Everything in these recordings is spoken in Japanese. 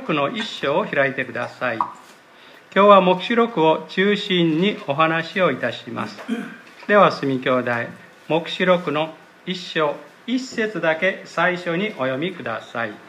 録の一章を開いてください。今日は黙示録を中心にお話をいたします。では、住兄弟、黙示録の一章、一節だけ最初にお読みください。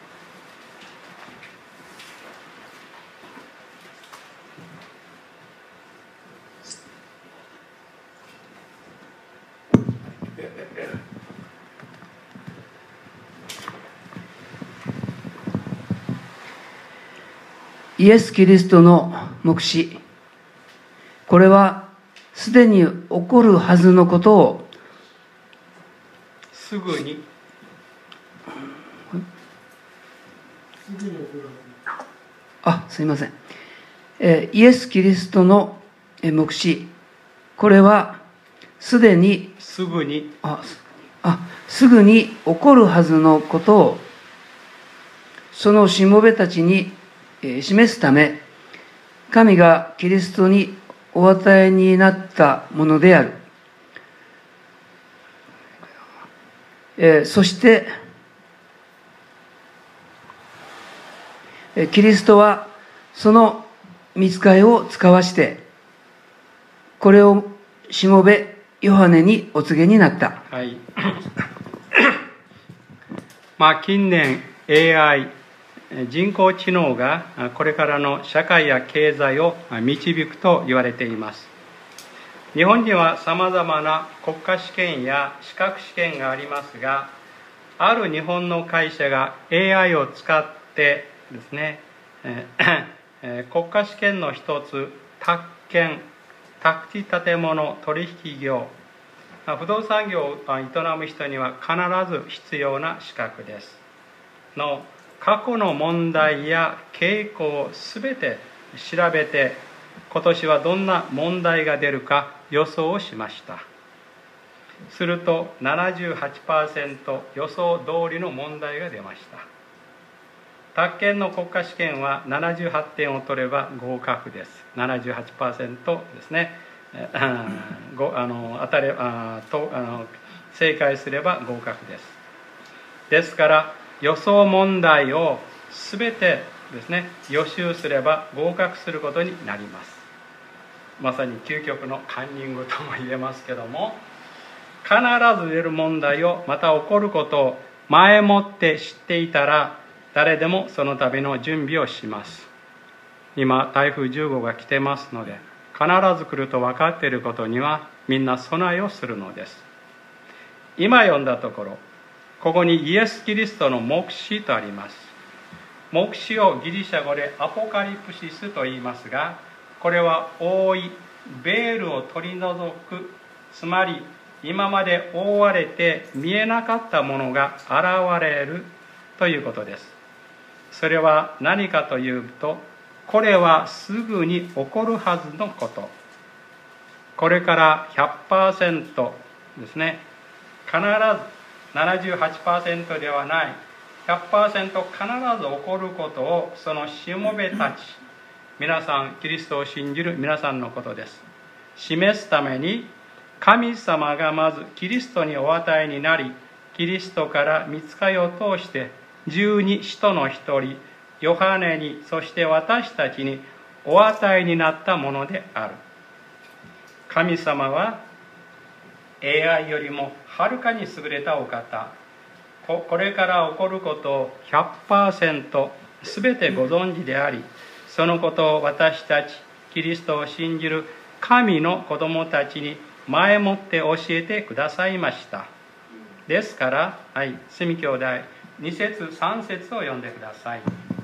イエス・キリストの黙示、これはすでに起こるはずのことをすぐにすいません、イエス・キリストの黙示、これはすぐに起こるはずのことをそのしもべたちに示すため、神がキリストにお与えになったものである。そしてキリストはその御使いを使わしてこれをしもべヨハネにお告げになった。 はい。近年 AI 人工知能がこれからの社会や経済を導くと言われています。日本にはさまざまな国家試験や資格試験がありますが、ある日本の会社が AI を使ってですね、国家試験の一つ、宅建、宅地建物取引業、不動産業を営む人には必ず必要な資格ですの過去の問題や傾向をすべて調べて、今年はどんな問題が出るか予想をしました。すると 78% 予想通りの問題が出ました。宅建の国家試験は78点を取れば合格です。78% ですね。正解すれば合格です。ですから予想問題をすべてですね、予習すれば合格することになります。まさに究極のカンニングとも言えますけども、必ず出る問題を、また起こることを前もって知っていたら、誰でもそのための準備をします。今台風10号が来てますので、必ず来ると分かっていることにはみんな備えをするのです。今読んだところ、ここにイエス・キリストの黙示とあります。黙示をギリシャ語でアポカリプシスと言いますが、これは覆い、ベールを取り除く、つまり今まで覆われて見えなかったものが現れるということです。それは何かというと、これはすぐに起こるはずのこと。これから 100% ですね、必ず78% ではない 100% 必ず起こることを、そのしもべたち、皆さんキリストを信じる皆さんのことです、示すために、神様がまずキリストにお与えになり、キリストから御使いを通して十二使徒の一人ヨハネに、そして私たちにお与えになったものである。神様は AI よりもはるかに優れたお方、これから起こることを 100% 全てご存知であり、そのことを私たちキリストを信じる神の子供たちに前もって教えてくださいました。ですから、住兄弟2節3節を読んでください。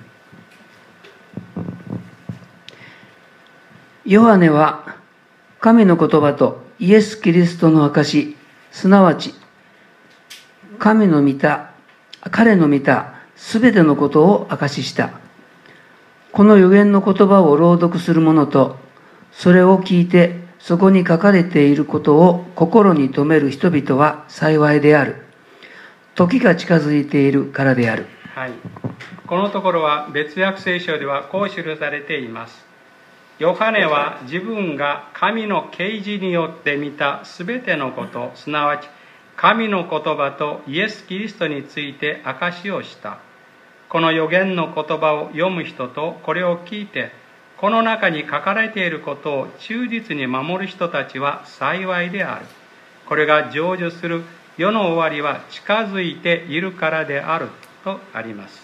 ヨハネは神の言葉とイエス・キリストの証、すなわち彼の見たすべてのことを証しした。この預言の言葉を朗読する者と、それを聞いてそこに書かれていることを心に留める人々は幸いである。時が近づいているからである。 このところは別訳聖書ではこう記されています。ヨハネは自分が神の啓示によって見たすべてのこと、すなわち神の言葉とイエス・キリストについて証しをした。 この預言の言葉を読む人とこれを聞いて、この中に書かれていることを忠実に守る人たちは幸いである。これが成就する世の終わりは近づいているからであるとあります。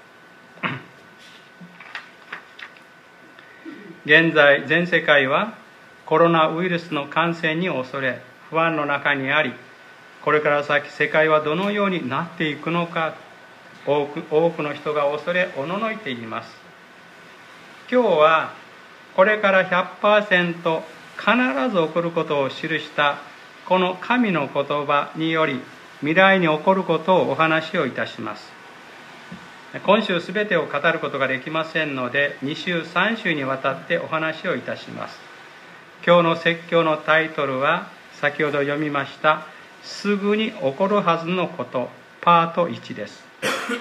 現在全世界はコロナウイルスの感染に恐れ不安の中にあり、これから先世界はどのようになっていくのか、多くの人が恐れおののいています。今日はこれから 100% 必ず起こることを記したこの神の言葉により未来に起こることをお話をいたします。今週すべてを語ることができませんので、2週3週にわたってお話をいたします。今日の説教のタイトルは先ほど読みましたすぐに起こるはずのことパート1です。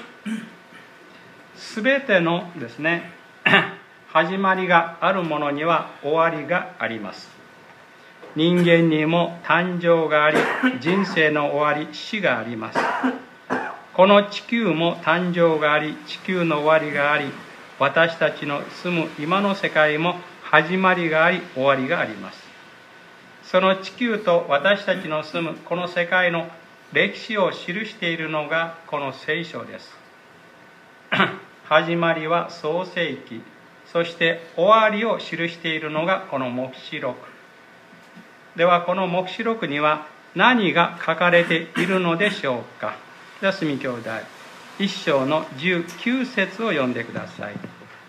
すべてのですね始まりがあるものには終わりがあります。人間にも誕生があり、人生の終わり、死があります。この地球も誕生があり、地球の終わりがあり、私たちの住む今の世界も始まりがあり、終わりがあります。その地球と私たちの住むこの世界の歴史を記しているのがこの聖書です。始まりは創世記、そして終わりを記しているのがこの黙示録では、この黙示録には何が書かれているのでしょうか。では住兄弟1章の19節を読んでください。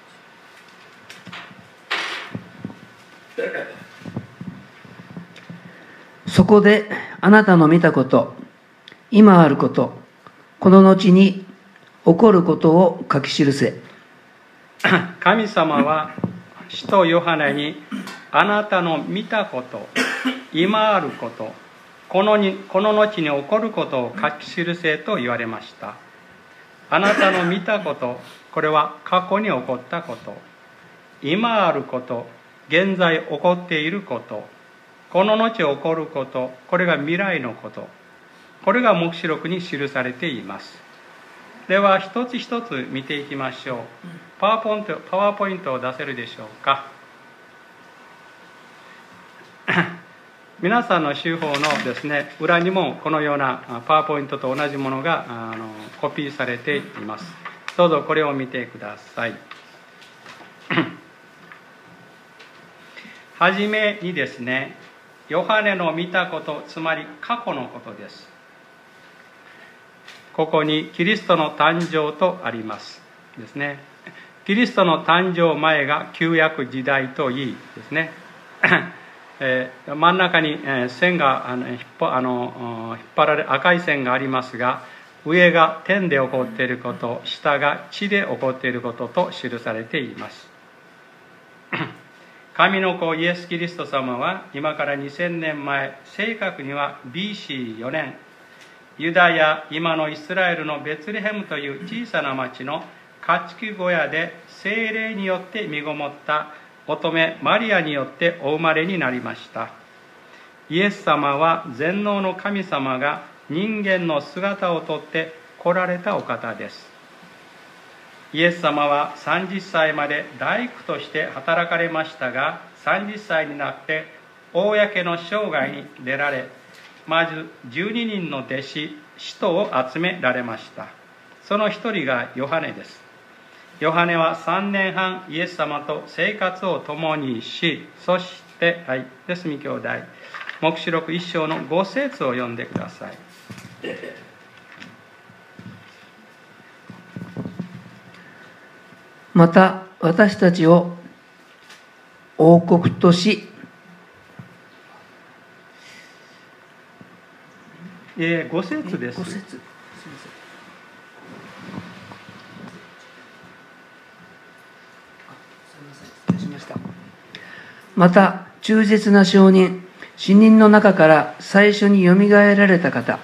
そこであなたの見たこと、今あること、この後に起こることを書き記せ。 神様は使徒ヨハネに、あなたの見たこと、今あること、この後に起こることを書き記せと言われました。あなたの見たこと、これは過去に起こったこと、今あること、現在起こっていること、この後起こること、これが未来のこと、これが黙示録に記されています。では一つ一つ見ていきましょう。パワーポイントを出せるでしょうか。皆さんの手法のですね、裏にもこのようなパワーポイントと同じものがコピーされています。どうぞこれを見てください。はじめにですね、ヨハネの見たこと、つまり過去のことです。ここにキリストの誕生とありますですね。キリストの誕生前が旧約時代といいですね。真ん中に線が引っ張られ赤い線がありますが、上が天で起こっていること、下が地で起こっていることと記されています。神の子イエス・キリスト様は今から2000年前、正確には BC4 年、ユダヤ、今のイスラエルのベツレヘムという小さな町の家畜小屋で聖霊によって身ごもった乙女マリアによってお生まれになりました。イエス様は全能の神様が人間の姿をとって来られたお方です。イエス様は30歳まで大工として働かれましたが、30歳になって公の生涯に出られ、まず12人の弟子、使徒を集められました。その一人がヨハネです。ヨハネは3年半イエス様と生活を共にし、そして、ですみ兄弟、黙示録1章の5節を読んでください。 また私たちを王国とし、 5節です。 5節。また忠実な証人、死人の中から最初によみがえられた方、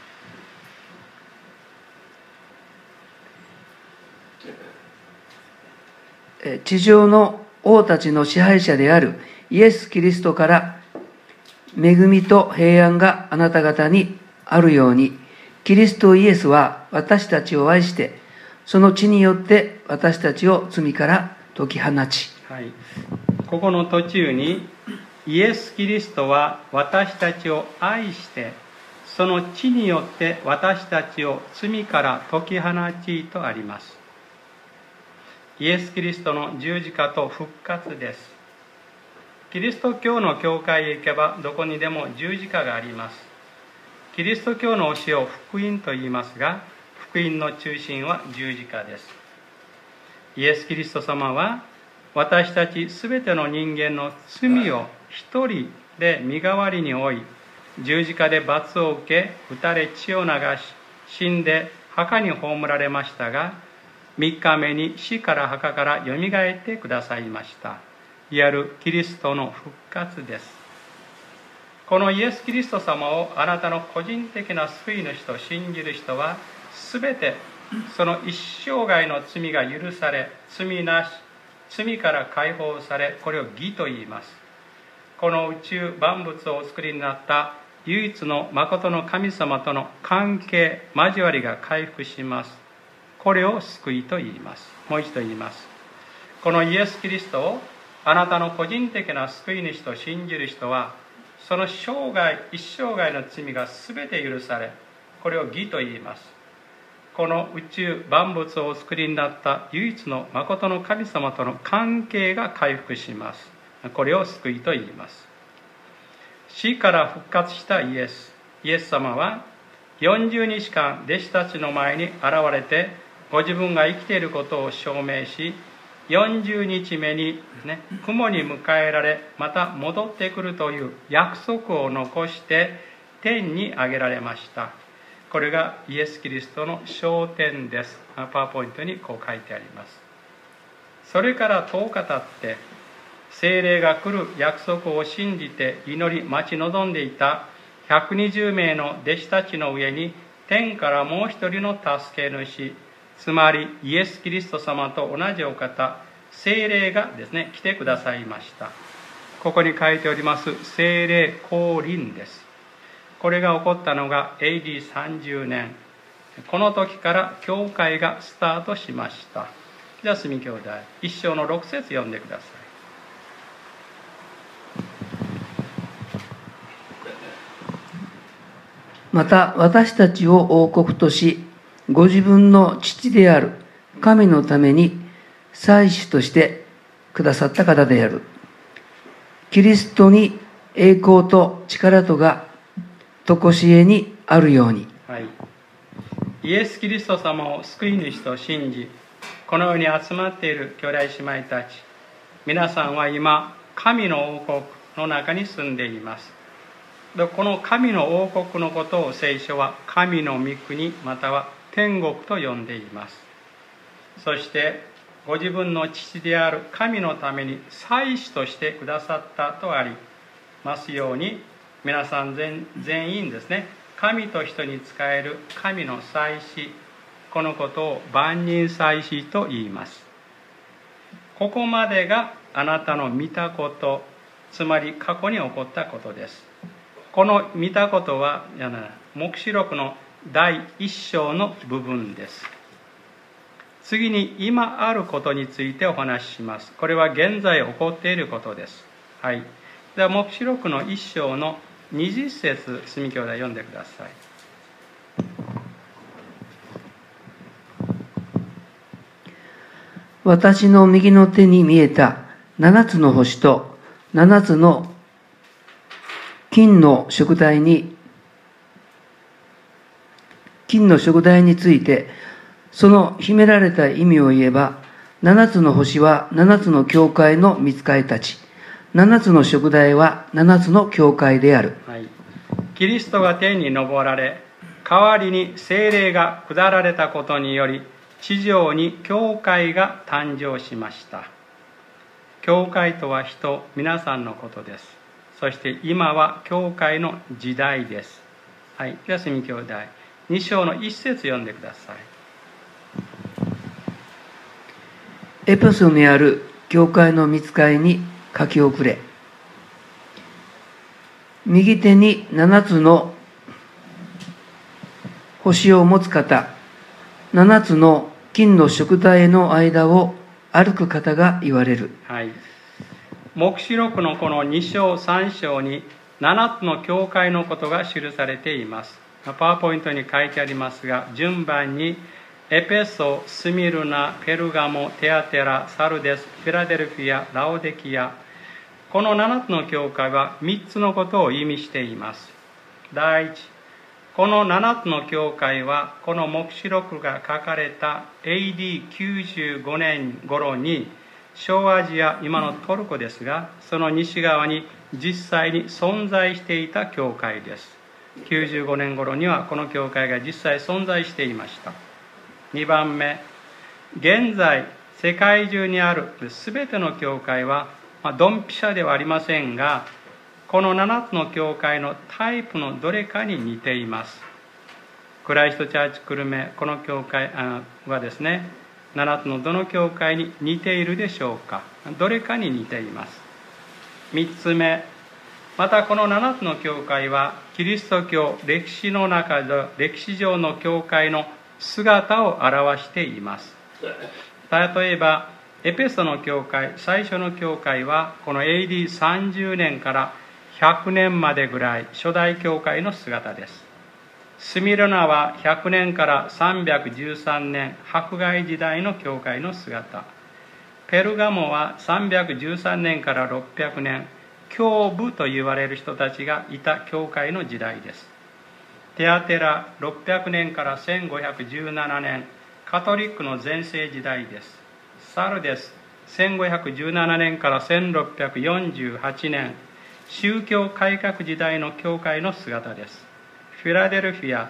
地上の王たちの支配者であるイエス・キリストから恵みと平安があなた方にあるように、キリストイエスは私たちを愛してその血によって私たちを罪から解き放ち。 はい、ここの途中に、イエス・キリストは私たちを愛して、その血によって私たちを罪から解き放ちとあります。イエス・キリストの十字架と復活です。キリスト教の教会へ行けばどこにでも十字架があります。キリスト教の教えを福音と言いますが、福音の中心は十字架です。イエス・キリスト様は私たちすべての人間の罪を一人で身代わりに負い、十字架で罰を受け、打たれ血を流し、死んで墓に葬られましたが、3日目に死から墓からよみがえってくださいました。いわゆるキリストの復活です。このイエス・キリスト様をあなたの個人的な救い主と信じる人は、すべてその一生涯の罪が許され、罪なし、罪から解放され、これを義と言います。この宇宙万物をお作りになった唯一の真の神様との関係、交わりが回復します。これを救いと言います。もう一度言います。このイエス・キリストをあなたの個人的な救い主と信じる人は、その生涯、一生涯の罪がすべて許され、これを義と言います。この宇宙万物をお作りになった唯一の真の神様との関係が回復します。これを救いと言います。死から復活したイエス様は40日間弟子たちの前に現れて、ご自分が生きていることを証明し、40日目に、雲に迎えられ、また戻ってくるという約束を残して天に上げられました。これがイエス・キリストの昇天です。パワーポイントにこう書いてあります。それから10日経って、聖霊が来る約束を信じて祈り待ち望んでいた120名の弟子たちの上に、天からもう一人の助け主、つまりイエス・キリスト様と同じお方、聖霊がですね、来てくださいました。ここに書いております聖霊降臨です。これが起こったのが AD30 年。この時から教会がスタートしました。じゃあ、住兄弟、1章の6節読んでください。 また私たちを王国とし、ご自分の父である神のために祭司としてくださった方であるキリストに栄光と力とがとこしえにあるように。 はい、イエス・キリスト様を救い主と信じ、この世に集まっている兄弟姉妹たち、皆さんは今神の王国の中に住んでいます。この神の王国のことを聖書は神の御国または天国と呼んでいます。そしてご自分の父である神のために祭司としてくださったとありますように、皆さん全員ですね、神と人に仕える神の祭司、このことを万人祭司と言います。ここまでがあなたの見たこと、つまり過去に起こったことです。この見たことは黙示録の第1章の部分です。次に今あることについてお話しします。これは現在起こっていることです。はい。では黙示録の1章の20節、住兄弟読んでください。 私の右の手に見えた7つの星と7つの金の燭台について、その秘められた意味を言えば、7つの星は7つの教会の御使いたち、7つの燭台は7つの教会である。 はい、キリストが天に昇られ、代わりに聖霊が下られたことにより、地上に教会が誕生しました。教会とは人、皆さんのことです。そして今は教会の時代です。はい、では住兄弟、2章の1節読んでください。 エペソにある教会の御使いに書き送れ。右手に7つの星を持つ方、7つの金の宿台の間を歩く方が言われる。 はい、黙示録のこの2章3章に7つの教会のことが記されています。パワーポイントに書いてありますが、順番にエペソ、スミルナ、ペルガモ、テアテラ、サルデス、フィラデルフィア、ラオデキア、この7つの教会は3つのことを意味しています。第一、この7つの教会はこの黙示録が書かれた AD95 年頃に小アジア、今のトルコですが、その西側に実際に存在していた教会です。95年頃にはこの教会が実際存在していました。2番目、現在世界中にあるすべての教会は、ドンピシャではありませんが、この7つの教会のタイプのどれかに似ています。クライストチャーチ久留米、この教会はですね、7つのどの教会に似ているでしょうか。どれかに似ています。3つ目、またこの7つの教会はキリスト教歴史の中で歴史上の教会の姿を表しています。例えばエペソの教会、最初の教会はこの AD30 年から100年までぐらい初代教会の姿です。スミルナは100年から313年迫害時代の教会の姿。ペルガモは313年から600年教部と言われる人たちがいた教会の時代です。テアテラ600年から1517年カトリックの全盛時代です。サルデス1517年から1648年宗教改革時代の教会の姿です。フィラデルフィア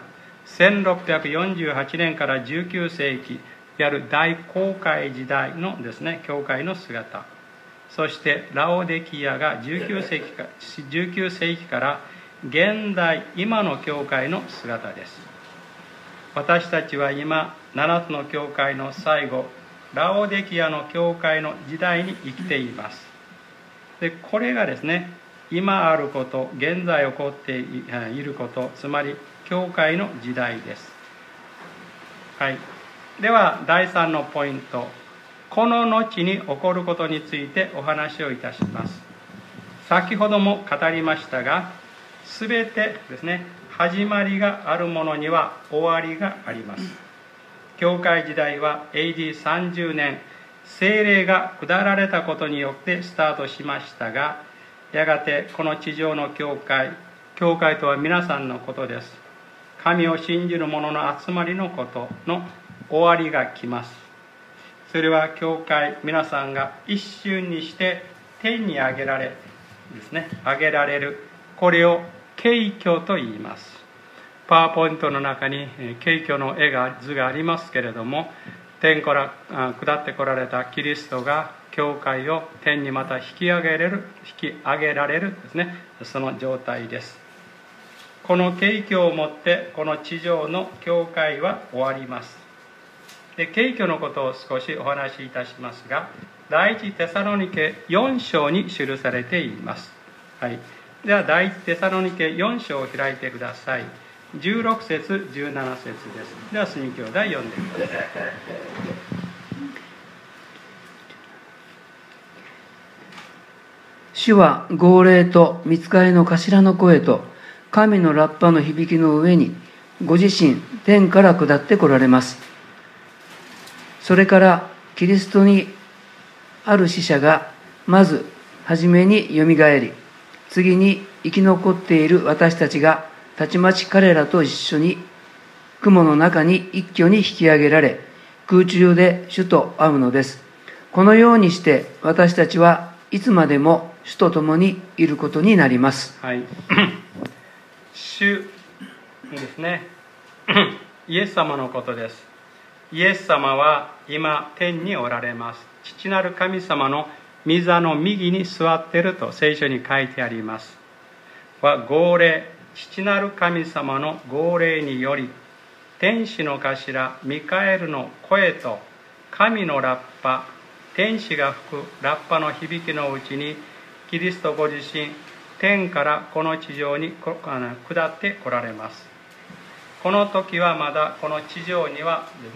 1648年から19世紀やる大航海時代のですね、教会の姿。そしてラオデキアが19世紀から現代今の教会の姿です。私たちは今7つの教会の最後、ラオデキアの教会の時代に生きています。でこれがですね、今あること、現在起こっていること、つまり教会の時代です。はい、では第3のポイント、この後に起こることについてお話をいたします。先ほども語りましたが、すべてですね、始まりがあるものには終わりがあります。教会時代は AD30 年、聖霊が下られたことによってスタートしましたが、やがてこの地上の教会とは皆さんのことです。神を信じる者の集まりのことの終わりが来ます。それは教会皆さんが一瞬にして天に上げられる、これを景挙と言います。パワーポイントの中に景挙の図がありますけれども、天から下ってこられたキリストが教会を天にまた引き上げられるですね、その状態です。この景挙をもってこの地上の教会は終わります。で景挙のことを少しお話しいたしますが、第一テサロニケ4章に記されています。はい、では第一テサロニケ4章を開いてください。16節17節です。では住兄弟読んでください。 主は号令と御使いの頭の声と神のラッパの響きの上にご自身天から下って来られます。それからキリストにある死者がまず初めによみがえり、次に生き残っている私たちがたちまち彼らと一緒に雲の中に一挙に引き上げられ、空中で主と会うのです。このようにして私たちはいつまでも主と共にいることになります。 はい、主ですね、イエス様のことです。イエス様は今天におられます。父なる神様の御座の右に座っていると聖書に書いてあります。号令、父なる神様の号令により、天使の頭ミカエルの声と神のラッパ、天使が吹くラッパの響きのうちに、キリストご自身天からこの地上に下って来られます。この時はまだこの地上にはですね、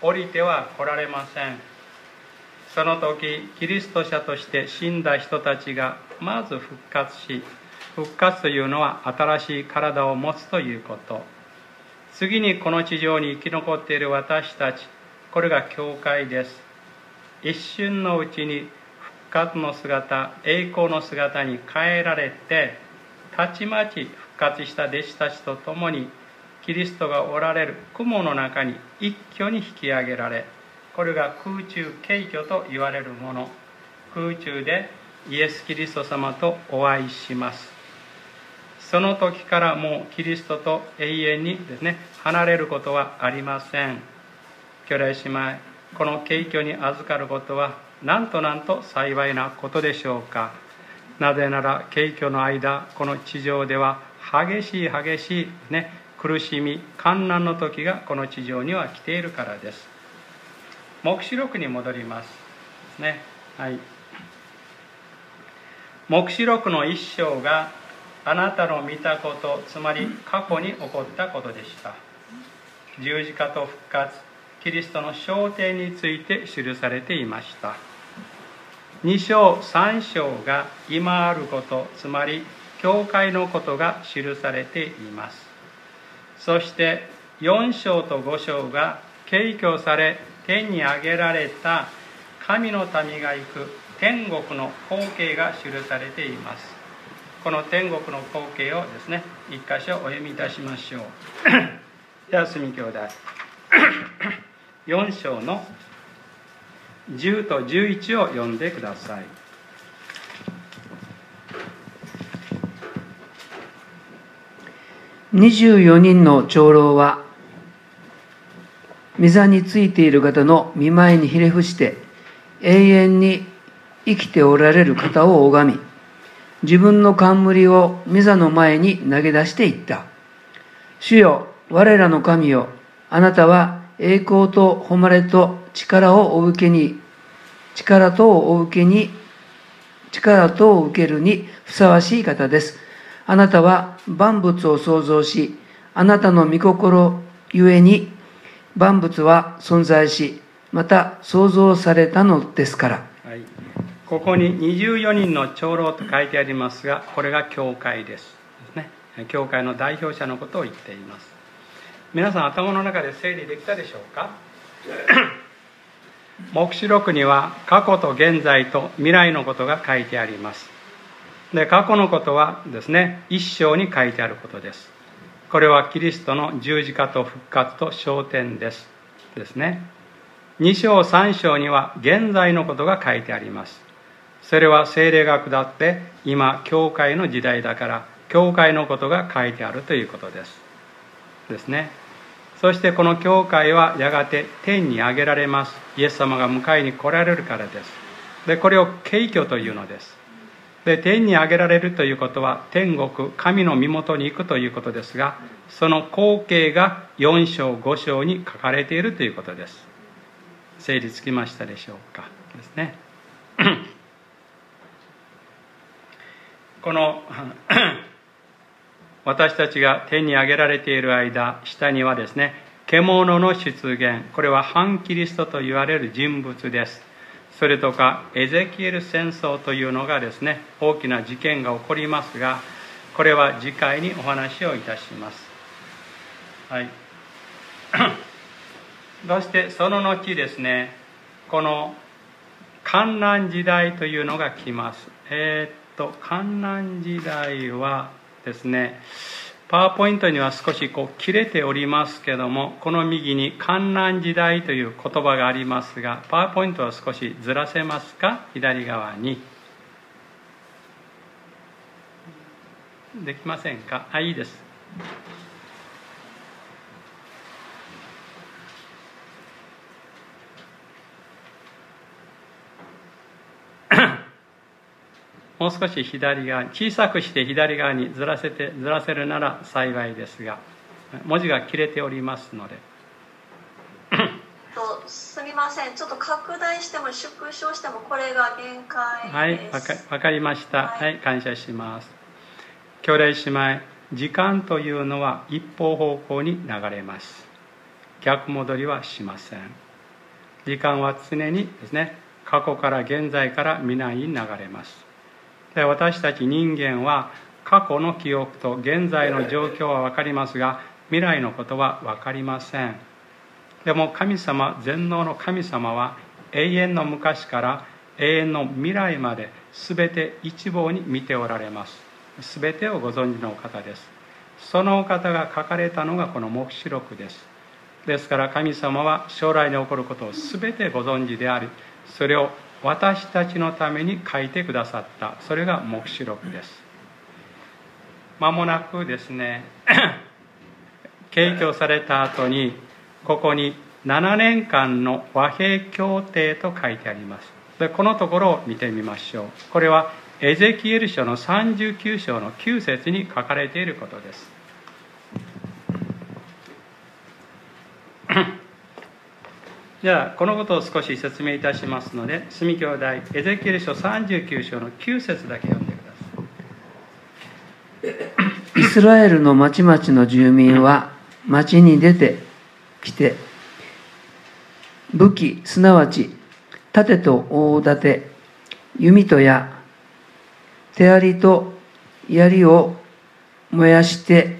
降りては来られません。その時、キリスト者として死んだ人たちがまず復活し、復活というのは新しい体を持つということ。次にこの地上に生き残っている私たち、これが教会です。一瞬のうちに復活の姿、栄光の姿に変えられて、たちまち復活した弟子たちと共に、キリストがおられる雲の中に一挙に引き上げられ、これが空中景挙と言われるもの。空中でイエス・キリスト様とお会いします。その時からもうキリストと永遠にですね、離れることはありません。兄弟姉妹、この景挙に預かることはなんと幸いなことでしょうか。なぜなら景挙の間、この地上では激しいね、苦しみ、患難の時がこの地上には来ているからです。黙示録に戻りますね。はい。黙示録の一章があなたの見たこと、つまり過去に起こったことでした。十字架と復活、キリストの昇天について記されていました。2章3章が今あること、つまり教会のことが記されています。そして4章と5章が景挙され天に上げられた神の民が行く天国の光景が記されています。この天国の光景をですね、一箇所お読みいたしましょう。では、住兄弟4章の10と11を読んでください。 24人の長老は御座についている方の御前にひれ伏して永遠に生きておられる方を拝み、自分の冠を御座の前に投げ出していった。主よ、我らの神よ、あなたは栄光と誉れと力とを受けるにふさわしい方です。あなたは万物を創造し、あなたの御心ゆえに万物は存在し、また創造されたのですから。 はい、ここに24人の長老と書いてありますが、これが教会ですね。教会の代表者のことを言っています。皆さん頭の中で整理できたでしょうか？黙示録には過去と現在と未来のことが書いてあります。で、過去のことはですね、一章に書いてあることです。これはキリストの十字架と復活と昇天ですね。2章3章には現在のことが書いてあります。それは聖霊が下って今教会の時代だから教会のことが書いてあるということですね。そしてこの教会はやがて天に上げられます。イエス様が迎えに来られるからです。で、これを景挙というのです。で、天に上げられるということは天国、神の身元に行くということですが、その光景が4章5章に書かれているということです。整理つきましたでしょうかですね。この私たちが天に上げられている間、下にはですね、獣の出現、これは反キリストと言われる人物です。それとかエゼキエル戦争というのがですね、大きな事件が起こりますが、これは次回にお話をいたします。はい。そしてその後ですね、この患難時代というのが来ます。患難時代はですね、パワーポイントには少し切れておりますけども、この右に患難時代という言葉がありますが、パワーポイントは少しずらせますか？左側に。できませんか？いいです。もう少し左側に、小さくして左側にずらせるなら幸いですが、文字が切れておりますので。 すみません、ちょっと拡大しても縮小してもこれが限界です。 はい、わかりました。はい、感謝します。兄弟姉妹、時間というのは一方方向に流れます。逆戻りはしません。 時間は常にですね、過去から現在から未来に流れます。で、私たち人間は過去の記憶と現在の状況は分かりますが、未来のことは分かりません。でも神様、全能の神様は永遠の昔から永遠の未来まで全て一望に見ておられます。全てをご存知のお方です。そのお方が書かれたのがこの黙示録です。ですから神様は将来に起こることを全てご存知であり、それを私たちのために書いてくださった、それが黙示録です。間もなくですね景挙された後に、ここに7年間の和平協定と書いてあります。で、このところを見てみましょう。これはエゼキエル書の39章の9節に書かれていることです。じゃあこのことを少し説明いたしますので、住兄弟、エゼキエル書39章の9節だけ読んでください。 イスラエルの町々の住民は町に出てきて、武器、すなわち盾と大盾、弓と矢、手槍と槍を燃やして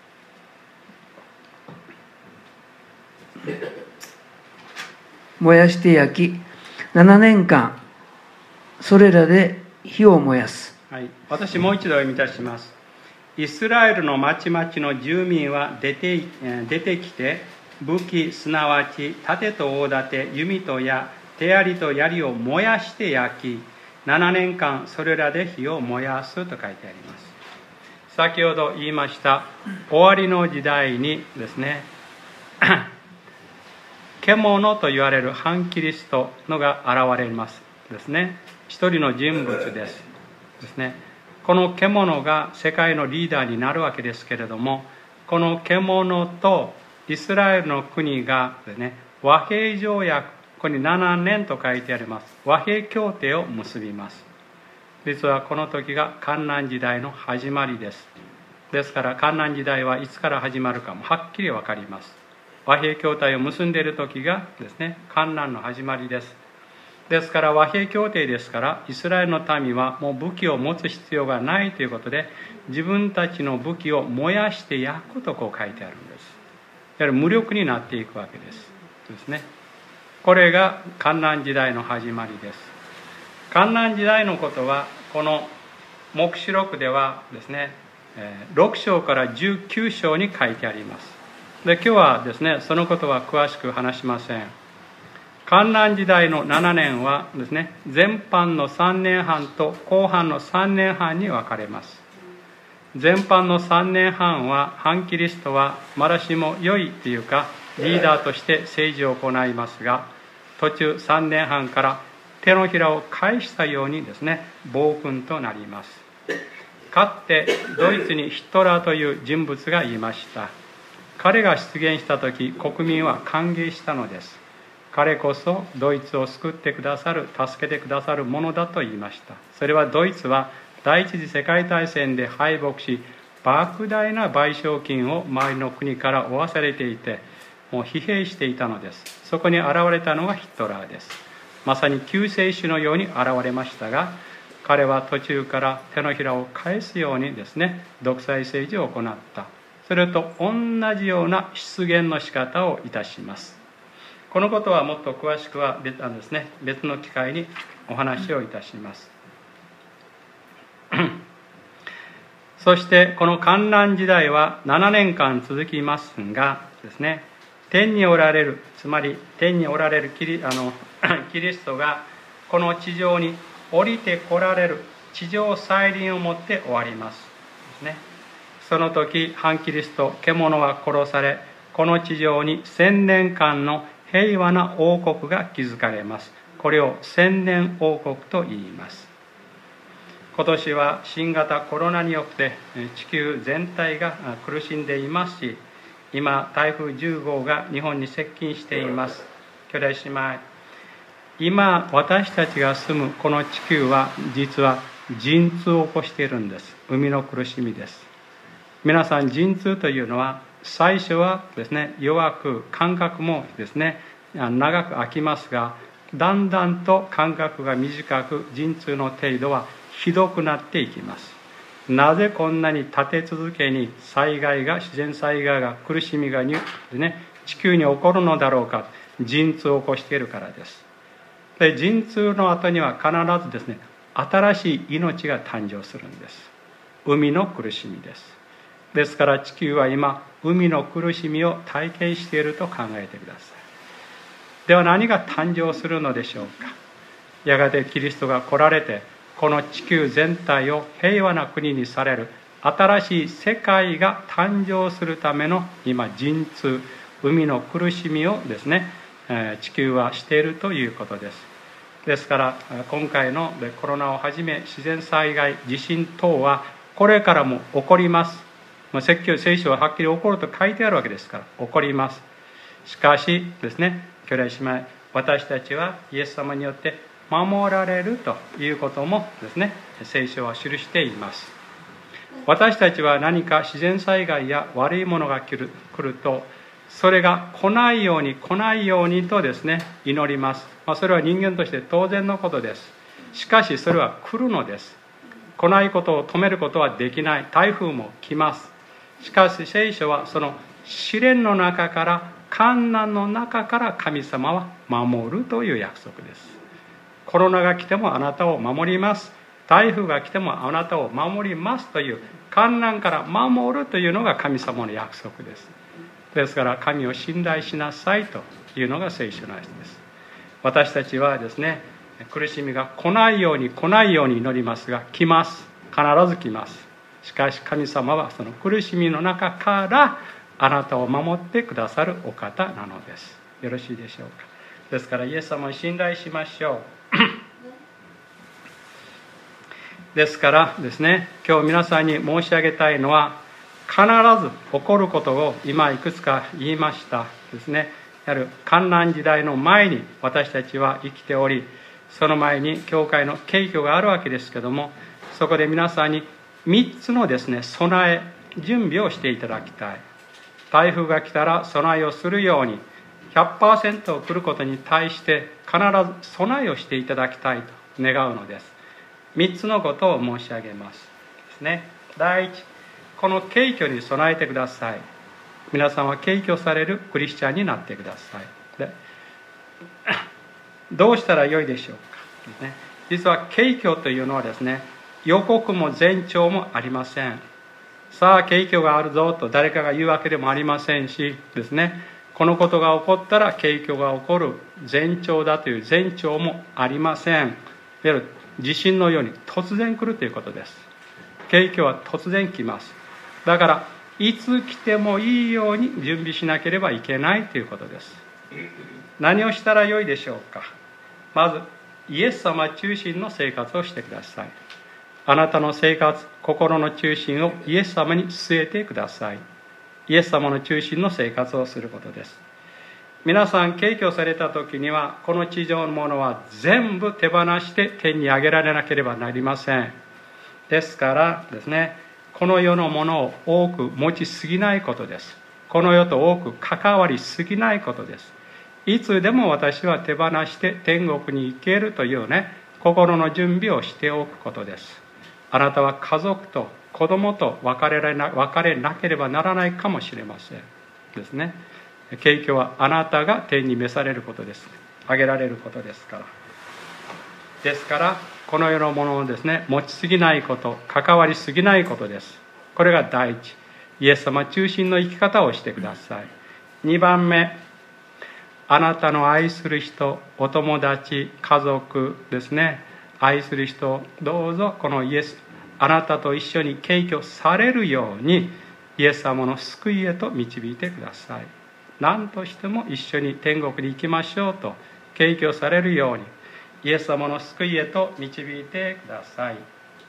焼き、7年間それらで火を燃やす。 はい、私もう一度読みいたします。イスラエルの町々の住民は出てきて、武器すなわち盾と大盾、弓と矢、手槍と槍を燃やして焼き、7年間それらで火を燃やすと書いてあります。先ほど言いました終わりの時代にですね獣と言われる反キリストのが現れますですね。一人の人物ですね。この獣が世界のリーダーになるわけですけれども、この獣とイスラエルの国がですね、和平条約、ここに7年と書いてあります和平協定を結びます。実はこの時が患難時代の始まりです。ですから患難時代はいつから始まるかもはっきり分かります。和平協定を結んでいる時がですね、患難の始まりです。ですから和平協定ですから、イスラエルの民はもう武器を持つ必要がないということで、自分たちの武器を燃やして焼くとこう書いてあるんです。やはり無力になっていくわけですね。これが患難時代の始まりです。患難時代のことはこの黙示録ではですね、6章から19章に書いてあります。で、今日はですね、そのことは詳しく話しません。患難時代の7年はですね、前半の3年半と後半の3年半に分かれます。前半の3年半は反キリストはまだしも良いというかリーダーとして政治を行いますが、途中3年半から手のひらを返したようにですね、暴君となります。かつてドイツにヒトラーという人物がいました。彼が出現した時、国民は歓迎したのです。彼こそドイツを救ってくださる、助けてくださるものだと言いました。それはドイツは第一次世界大戦で敗北し、莫大な賠償金を周りの国から負わされていて、もう疲弊していたのです。そこに現れたのがヒトラーです。まさに救世主のように現れましたが、彼は途中から手のひらを返すようにですね、独裁政治を行った。それと同じような出現の仕方をいたします。このことはもっと詳しくは別の機会にお話をいたします。そしてこの患難時代は7年間続きますがですね、天におられる、つまり天におられるキリストがこの地上に降りてこられる地上再臨をもって終わりますですね。その時反キリスト、獣は殺され、この地上に1000年間の平和な王国が築かれます。これを千年王国と言います。今年は新型コロナによって地球全体が苦しんでいますし、今台風10号が日本に接近しています。兄弟姉妹、今私たちが住むこの地球は実は陣痛を起こしているんです。海の苦しみです。皆さん、陣痛というのは最初はですね、弱く感覚もですね、 長く空きますが、だんだんと間隔が短く、陣痛の程度はひどくなっていきます。なぜこんなに立て続けに災害が、自然災害が、苦しみが地球に起こるのだろうか。陣痛を起こしているからです。で、陣痛の後には必ず新しい命が誕生するんです。海の苦しみです。ですから地球は今、海の苦しみを体験していると考えてください。では何が誕生するのでしょうか。やがてキリストが来られて、この地球全体を平和な国にされる新しい世界が誕生するための今、陣痛、海の苦しみを地球はしているということです。ですから今回のコロナをはじめ自然災害、地震等はこれからも起こります。聖書ははっきり起こると書いてあるわけですから起こります。しかし兄弟姉妹、私たちはイエス様によって守られるということも聖書は記しています。私たちは何か自然災害や悪いものが来ると、それが来ないようにと祈ります。それは人間として当然のことです。しかしそれは来るのです。来ないことを止めることはできない。台風も来ます。しかし聖書はその試練の中から、患難の中から神様は守るという約束です。コロナが来てもあなたを守ります。台風が来てもあなたを守りますという、患難から守るというのが神様の約束です。ですから神を信頼しなさいというのが聖書の話です。私たちは苦しみが来ないように祈りますが、来ます。必ず来ます。しかし神様はその苦しみの中からあなたを守ってくださるお方なのです。よろしいでしょうか。ですからイエス様を信頼しましょう。ですから今日皆さんに申し上げたいのは、必ず起こることを今いくつか言いましたやはり患難時代の前に私たちは生きており、その前に教会の景挙があるわけですけども、そこで皆さんに3つの備え、準備をしていただきたい。台風が来たら備えをするように、100% 来ることに対して必ず備えをしていただきたいと願うのです。3つのことを申し上げます第一、この景挙に備えてください。皆さんは景挙されるクリスチャンになってください。で、どうしたらよいでしょうか。実は景挙というのは予告も前兆もありません。さあ景挙があるぞと誰かが言うわけでもありませんしこのことが起こったら景挙が起こる前兆だという前兆もありません。いわゆる地震のように突然来るということです。景挙は突然来ます。だからいつ来てもいいように準備しなければいけないということです。何をしたらよいでしょうか。まずイエス様中心の生活をしてください。あなたの生活、心の中心をイエス様に据えてください。イエス様の中心の生活をすることです。皆さん景挙された時には、この地上のものは全部手放して天に上げられなければなりません。ですからこの世のものを多く持ちすぎないことです。この世と多く関わりすぎないことです。いつでも私は手放して天国に行けるという心の準備をしておくことです。あなたは家族と子供と別れなければならないかもしれません景挙はあなたが天に召されることです。あげられることですから。ですからこの世のものを持ちすぎないこと、関わりすぎないことです。これが第一、イエス様中心の生き方をしてください。2番目、あなたの愛する人、お友達、家族愛する人をどうぞこのあなたと一緒に景挙されるようにイエス様の救いへと導いてください。何としても一緒に天国に行きましょうと景挙されるようにイエス様の救いへと導いてください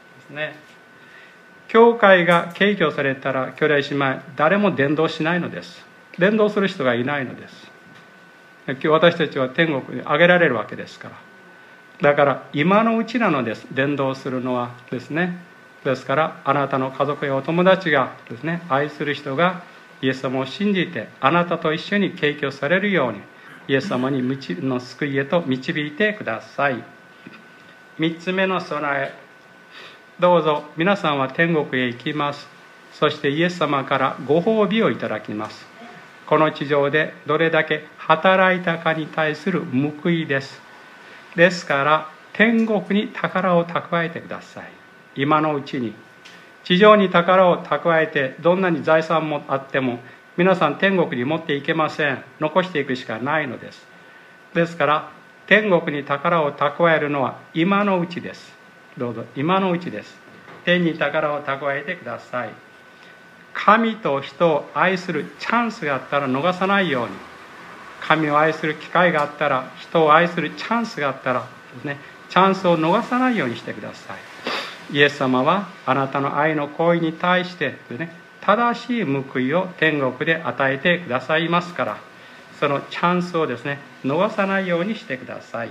教会が景挙されたら兄弟姉妹誰も伝道しないのです。伝道する人がいないのです。今日私たちは天国に上げられるわけですから。だから今のうちなのです。伝道するのはですからあなたの家族やお友達が愛する人がイエス様を信じてあなたと一緒に景挙されるようにイエス様にの救いへと導いてください。3つ目の備え、どうぞ皆さんは天国へ行きます。そしてイエス様からご褒美をいただきます。この地上でどれだけ働いたかに対する報いです。ですから天国に宝を蓄えてください。今のうちに。地上に宝を蓄えてどんなに財産もあっても皆さん天国に持っていけません。残していくしかないのです。ですから天国に宝を蓄えるのは今のうちです。どうぞ今のうちです。天に宝を蓄えてください。神と人を愛するチャンスがあったら逃さないように、神を愛する機会があったら、人を愛するチャンスがあったらですね、チャンスを逃さないようにしてください。イエス様はあなたの愛の行為に対してですね、正しい報いを天国で与えてくださいますから、そのチャンスをですね、逃さないようにしてください。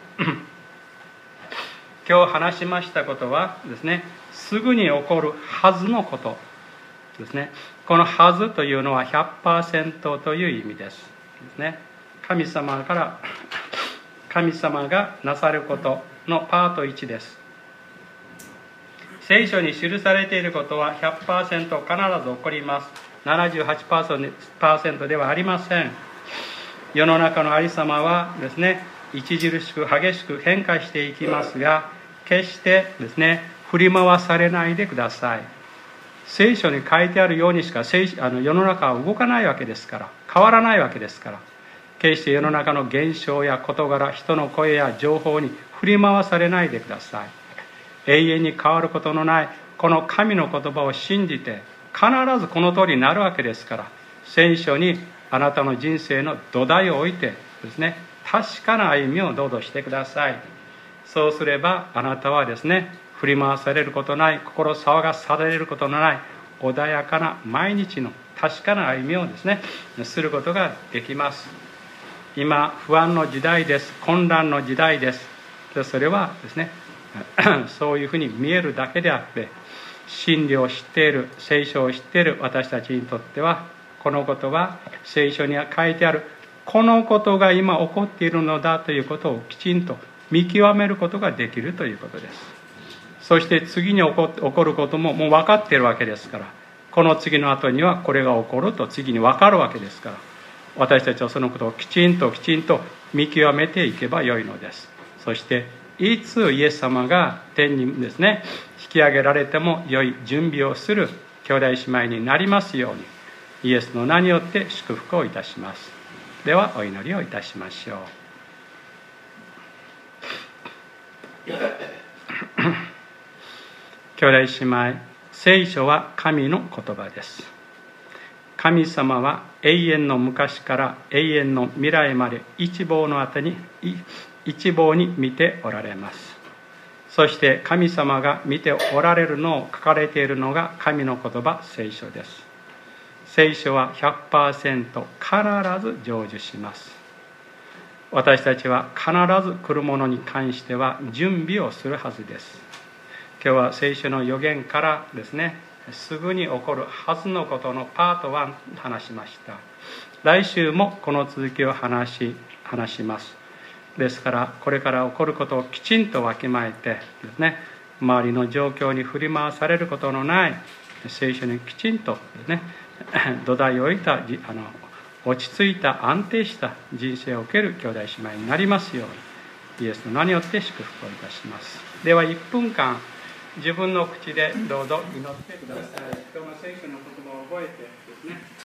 今日話しましたことはですね、すぐに起こるはずのことですね。このはずというのは 100% という意味ですね。神様がなさることのパート1です。聖書に記されていることは 100% 必ず起こります。 78% ではありません。世の中のありさまはですね、著しく激しく変化していきますが、決してですね、振り回されないでください。聖書に書いてあるようにしか世の中は動かないわけですから、変わらないわけですから、決して世の中の現象や事柄、人の声や情報に振り回されないでください。永遠に変わることのないこの神の言葉を信じて、必ずこの通りになるわけですから、聖書にあなたの人生の土台を置いてですね、確かな歩みをどうぞしてください。そうすればあなたはですね、振り回されることない、心騒がされることのない穏やかな毎日の確かな歩みをですね、することができます。今不安の時代です。混乱の時代です。それはですね、そういうふうに見えるだけであって、真理を知っている、聖書を知っている私たちにとっては、このことは聖書には書いてあるこのことが今起こっているのだということをきちんと見極めることができるということです。そして次に起こることももう分かっているわけですから、この次の後にはこれが起こると次に分かるわけですから、私たちはそのことをきちんと見極めていけばよいのです。そしていつイエス様が天にですね、引き上げられても良い準備をする兄弟姉妹になりますように、イエスの名によって祝福をいたします。ではお祈りをいたしましょう。兄弟姉妹、聖書は神の言葉です。神様は永遠の昔から永遠の未来まで一望に見ておられます。そして神様が見ておられるのを書かれているのが神の言葉、聖書です。聖書は 100% 必ず成就します。私たちは必ず来るものに関しては準備をするはずです。今日は聖書の予言からですね、すぐに起こるはずのことのパート1話しました。来週もこの続きを話します。ですからこれから起こることをきちんとわきまえてですね、周りの状況に振り回されることのない聖書にきちんとですね、土台を置いた落ち着いた安定した人生を受ける兄弟姉妹になりますように、イエスの名によって祝福をいたします。では1分間自分の口でどうぞ祈ってください。今日の聖書の言葉を覚えてですね。